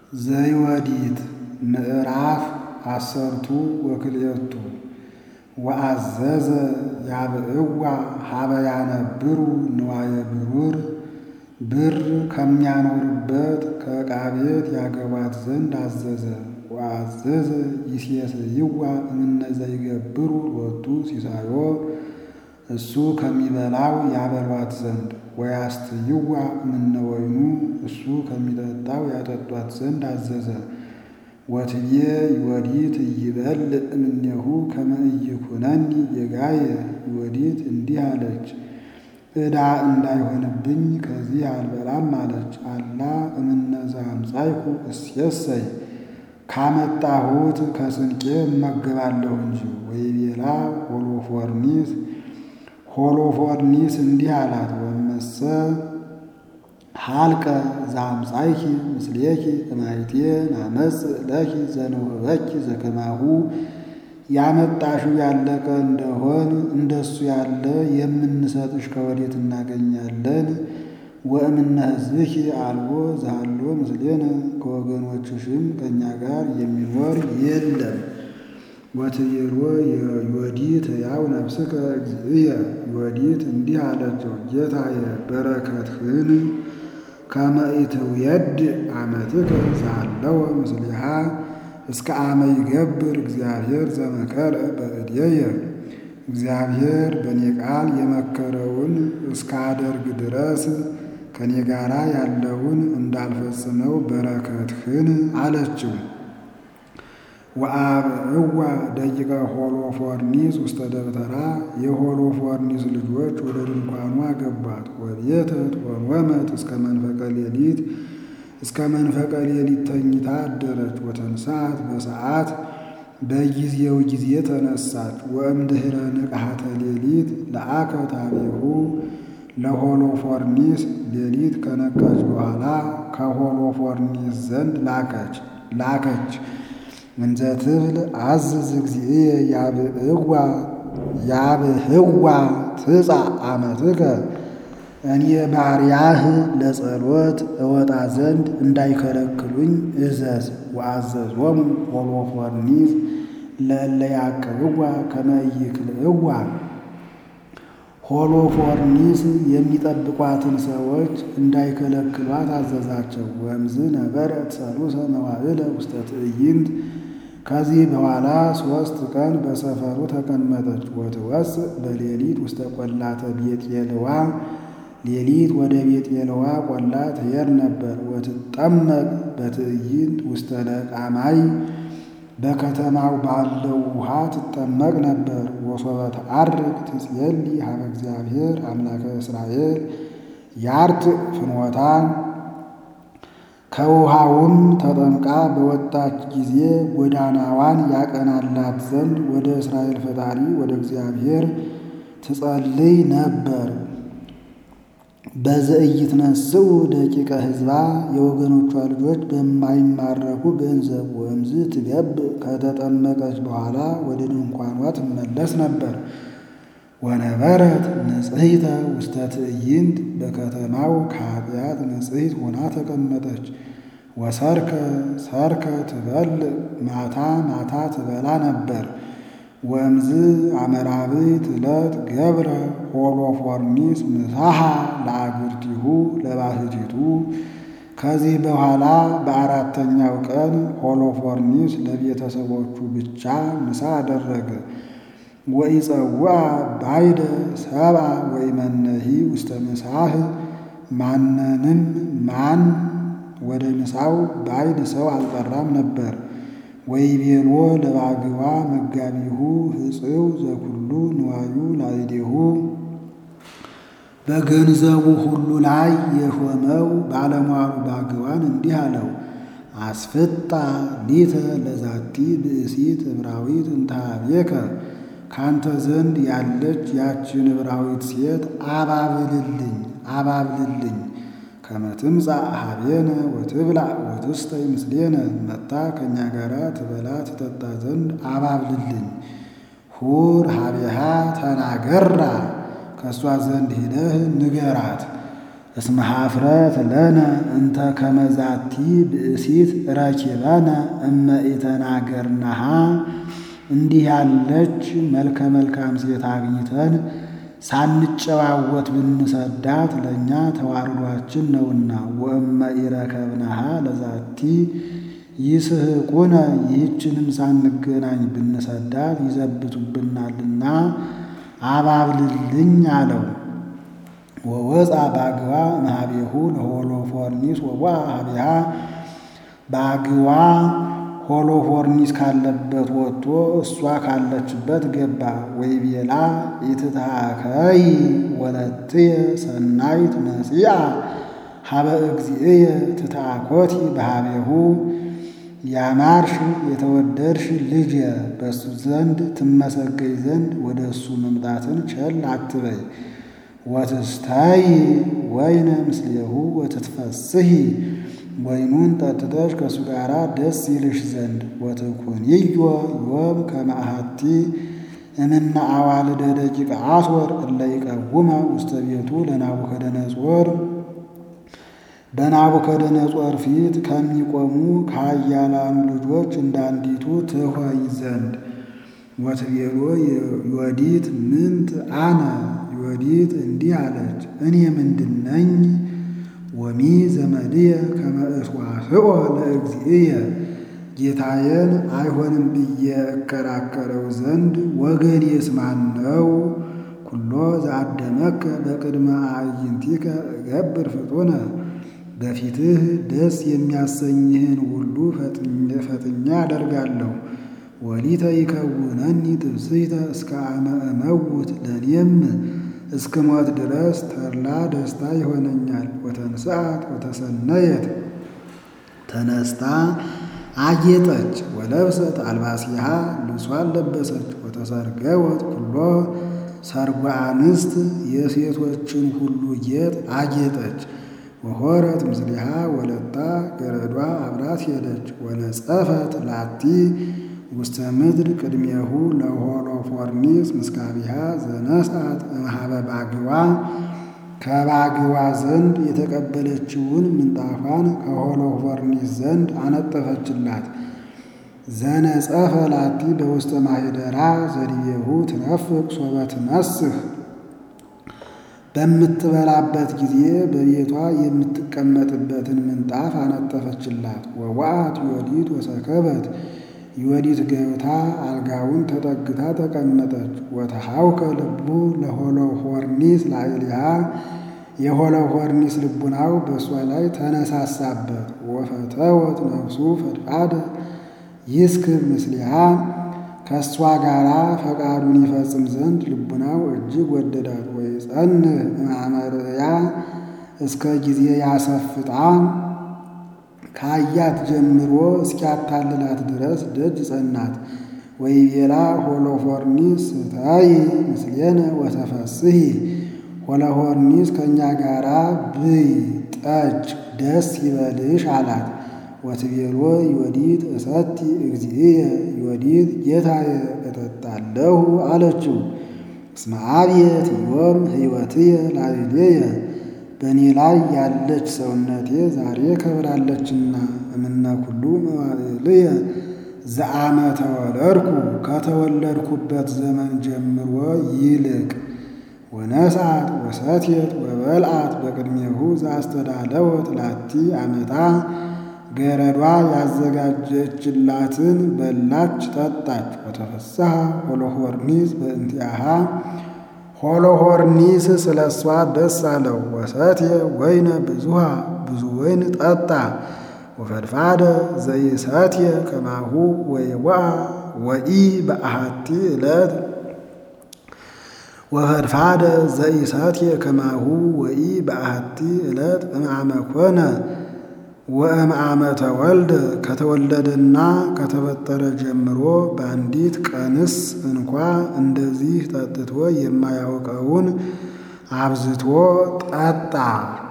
ዘይወዲት ምዕራፍ 12 ወአዘዘ ያብዕዋ ሀበ ያነብሩ ንዋየ ብሩር ብር ከሚያኖርበት ከዕቃ ቤት ያገቧት ዘንድ አዘዘ። ወአዘዘ ይሴስይዋ እምነ ዘይገብሩ ሎቱ ሲሳዮ እሱ ከሚበላው ያበሏት ዘንድ ወያስትይዋ እምነ ወይኑ እሱ ከሚጠጣው ያጠጧት ዘንድ አዘዘ። ወትቤ ዮዲት ኢይበልዕ እምኔሁ ከመ ኢይኩነኒ ጌጋየ ዮዲት እንዲህ አለች፣ ዕዳ እንዳይሆንብኝ ከዚህ አልበላም አለች። አላ እምነ ዘአምጻእኩ እሴሰይ ካመጣሁት ከስንቄ እመገባለሁ እንጂ። ወይቤላ ሆሎፎርኒስ እንዲህ አላት፣ ወመሰ ሀልቀ ዘአምጻእኪ ምስሌኪ እማይቴ ናመጽእ ለኪ ዘንውህበኪ ዘከማሁ ያመጣሽው ያለቀ እንደሆን እንደሱ ያለ የምንሰጥሽ ከወዴት እናገኛለን? ወእምነ ሕዝብኪ አልቦ ዘሃሎ ምስሌነ ከወገኖችሽም ከእኛ ጋር የሚኖር የለም። ወትቤሎ ዮዲት ሕያው ነፍስከ እግዚእየ ዮዲት እንዲህ አለችው፣ ጌታዬ በረከትህን ከመ ኢትውየድእ አመትከ ዘሃለወ ምስሊሃ እስከ አመ ይገብር እግዚአብሔር ዘመከረ በእዴየ እግዚአብሔር በእኔ ቃል የመከረውን እስካደርግ ድረስ ከእኔ ጋራ ያለውን እንዳልፈጽመው በረከትህን አለችው። ወአብዕዋ ደቂቀ ሆሎፎርኒስ ውስተ ደብተራ የሆሎፎርኒስ ልጆች ወደ ድንኳኑ አገቧት። ወቤተት ወኖመት እስከ መንፈቀ ሌሊት ተኝታ አደረች። ወተንሳት በሰዓት በጊዜው ጊዜ ተነሳች። ወእምድኅረ ንቅሐተ ሌሊት ለአከት አቤሁ ለሆሎፎርኒስ ሌሊት ከነቃች በኋላ ከሆሎፎርኒስ ዘንድ ላከች። እንዘ ትብል አዝዝ እግዚእየ ያብህዋ ትጻእ አመትከ እኔ ባሪያህ ለጸሎት እወጣ ዘንድ እንዳይከለክሉኝ እዘዝ። ወአዘዞሙ ሆሎፎርኒስ ለእለ ያዕቅብዋ ከመ ኢይክልእዋ ሆሎፎርኒስ የሚጠብቋትን ሰዎች እንዳይከለክሏት አዘዛቸው። ወእምዝ ነበረት ሰሉሰ መዋዕለ ውስተ ትዕይንት ከዚህ በኋላ 3 ቀን በሰፈሩ ተቀመጠች። ወትወፅእ በሌሊት ውስተ ቈላተ ቤጤልዋ ሌሊት ወደ ቤጤልዋ ቈላ ትሄድ ነበር። ወትጠመቅ በትዕይንት ውስተ ለቃማይ በከተማው ባለው ውሃ ትጠመቅ ነበር። ወሶበ ተዐርግ ትጼሊ ሀበ እግዚአብሔር አምላከ እስራኤል ያርትዕ ፍኖታ ከውሃውም ተጠምቃ በወጣች ጊዜ ጎዳናዋን ያቀናላት ዘንድ ወደ እስራኤል ፈጣሪ ወደ እግዚአብሔር ትጸልይ ነበር። በዘኢይትነስኡ ደቂቀ ሕዝባ የወገኖቿ ልጆች በማይማረኩ ገንዘብ። ወእምዝ ትገብእ ከተጠመቀች በኋላ ወደ ድንኳኗ ትመለስ ነበር። ወነበረት ንጽሕተ ውስተ ትዕይንት በከተማው ከኃጢአት ንጽሕት ሆና ተቀመጠች። ወሰርከ ትበልዕ ማታ ማታ ትበላ ነበር። ወእምዝ አመራብዕት ዕለት ገብረ ሆሎፎርኒስ ምሳሐ ለአግብርቲሁ ለባሕቲቱ ከዚህ በኋላ በአራተኛው ቀን ሆሎፎርኒስ ለቤተሰቦቹ ብቻ ምሳ አደረገ። ወኢጸውዐ ባይደ ሰብአ ወኢመነሂ ውስተ ምሳህ ማንንም ማን ወደ ምሳው ባይድ ሰው አልጠራም ነበር። ወይቤሎ ለባግዋ መጋቢሁ ሕጽው ዘኩሉ ንዋዩ ላዕሌሁ በገንዘቡ ሁሉ ላይ የሾመው ባለሟሉ ባግዋን እንዲህ አለው፣ አስፍጣ ሊተ ለዛቲ ብእሲት ዕብራዊት እንተ ኀቤከ ካንተ ዘንድ ያለች ያችን ዕብራዊት ሴት አባብልልኝ ከመ ትምጻእ ኀቤነ ወትብላዕ ወትስተይ ምስሌነ መጥታ ከእኛ ጋር ትበላ ትጠጣ ዘንድ አባብልልኝ። ሁር ኀቤሃ ተናገራ ከእሷ ዘንድ ሄደህ ንገራት። እስመ ኀፍረት ለነ እንተ ከመዛቲ ብእሲት ረኪበነ እመ ኢተናገርናሃ። እንዲህ ያለች መልከ መልካም ሴት አግኝተን ሳንጨዋወት ብንሰዳት ለእኛ ተዋርዷችን ነውና። ወእመ ኢረከብናሃ ለዛቲ ይስሕቁነ። ይህችንም ሳንገናኝ ብንሰዳት ይዘብቱብናልና አባብልልኝ አለው። ወወፃ ባግዋ እምኀቤሁ ለሆሎፎርኒስ ወቦአ ኀቤሃ። ባግዋ ሆሎፎርኒስ ካለበት ወጥቶ እሷ ካለችበት ገባ። ወይቤላ ኢትትሃከይ ወለትየ ሰናይት መጺአ ሀበ እግዚእየ ትትአኮቲ በኀቤሁ። ያማርሽ የተወደድሽ ልጄ በእሱ ዘንድ ትመሰገኝ ዘንድ ወደ እሱ መምጣትን ቸል አትበይ። ወትስታይ ወይነ ምስሌሁ ወትትፈስሒ። ወይኑን ጠጥተሽ ከእሱ ጋር ደስ ይልሽ ዘንድ። ወትኩንዮ ዮም ከመ አሐቲ እምነ አዋልደ ደቂቀ አሦር እለ ይቀውማ ውስተ ቤቱ ለናቡከደነፆር። በናቡከደነፆር ፊት ከሚቆሙ ከኃያላኑ ልጆች እንዳንዲቱ ትሆይ ዘንድ። ወትቤሎ ዮዲት ምንት አነ። ዮዲት እንዲህ አለች፣ እኔ ምንድነኝ? ወሚ ዘመድየ ከመ እስዋስኦ ለእግዚእየ። ጌታዬን አይሆንም ብዬ እከራከረው ዘንድ ወገኔስ ማን ነው? ኩሎ ዘአደመከ በቅድመ አዕይንቲከ እገብር ፍጡነ። በፊትህ ደስ የሚያሰኝህን ሁሉ ፈጥኜ አደርጋለሁ። ወሊተ ይከውነኒ ትብስይተ እስከ አመ እመውት። ለእኔም እስክሞት ድረስ ተድላ ደስታ ይሆነኛል። ወተንሥአት ወተሰነየት። ተነስታ አጌጠች። ወለብሰት አልባሲሃ ልብሷን ለበሰች። ወተሰርገወት ኩሎ ሰርጓ አንስት የሴቶችን ሁሉ ጌጥ አጌጠች። ወሖረት ምስሊሃ ወለታ ገረዷ አብራት ሄደች። ወነጸፈት ላቲ ውስተ ምድር ቅድሜሁ ለሆሎፎርኒስ ምስካቢሃ ዘነስአት እምኀበ ባግዋ። ከባግዋ ዘንድ የተቀበለችውን ምንጣፏን ከሆሎፎርኒስ ዘንድ አነጠፈችላት። ዘነጸፈ ላቲ በውስተ ማኅደራ ዘዲቤሁ ትነፍቅ ሶበ ትነስሕ። በምትበላበት ጊዜ በቤቷ የምትቀመጥበትን ምንጣፍ አነጠፈችላት። ወወአት ዮዲት ወሰከበት። ዮዲት ገብታ አልጋውን ተጠግታ ተቀመጠች። ወተሐውከ ልቡ ለሆሎፎርኒስ ላዕሌሃ። የሆሎፎርኒስ ልቡናው በእሷ ላይ ተነሳሳበት። ወፈተወት ነፍሱ ፈድፋደ ይስክር ምስሊሃ። ከእሷ ጋር ፈቃዱን ይፈጽም ዘንድ ልቡናው እጅግ ወደዳት። ወይጸንዕ እምአመርያ እስከ ጊዜ ያሰፍጣ። ካያት ጀምሮ እስኪያታልላት ድረስ ደጅ ጸናት። ወይቤላ ሆሎፎርኒስ ስታይ ምስሌነ ወተፈስሒ። ሆሎፎርኒስ ከእኛ ጋራ ብይ ጠጭ ደስ ይበልሽ አላት። ወትቤሎ ዮዲት እሰቲ እግዚእየ። ዮዲት ጌታዬ እጠጣለሁ አለችው። እስመ አብየት ዮም ሕይወትየ ላዕሌየ። በእኔ ላይ ያለች ሰውነቴ ዛሬ ከብራለችና። እምነ ኩሉ መዋዕልየ ዘአመ ተወለድኩ። ከተወለድኩበት ዘመን ጀምሮ ይልቅ። ወነስአት ወሰትየት ወበልዓት በቅድሜሁ ዘአስተዳለወት ላቲ አመታ። ገረዷ ያዘጋጀችላትን በላች ጠጣች። ወተፈስሐ ሆሎፎርኒስ በእንቲአሃ። ሆሎፎርኒስ ስለ እሷ ደስ አለው። ወሰትየ ወይነ ብዙሃ። ብዙ ወይን ጠጣ። ወፈድፋደ ዘይሰትየ ከማሁ ወይወአ ወኢ በአሐቲ ዕለት። ወፈድፋደ ዘይሰትየ ከማሁ ወኢ በአሐቲ ዕለት እምአመ ኮነ ወእምአመ ተወልደ። ከተወለደና ከተፈጠረ ጀምሮ በአንዲት ቀንስ እንኳ እንደዚህ ጠጥቶ የማያውቀውን አብዝቶ ጠጣ።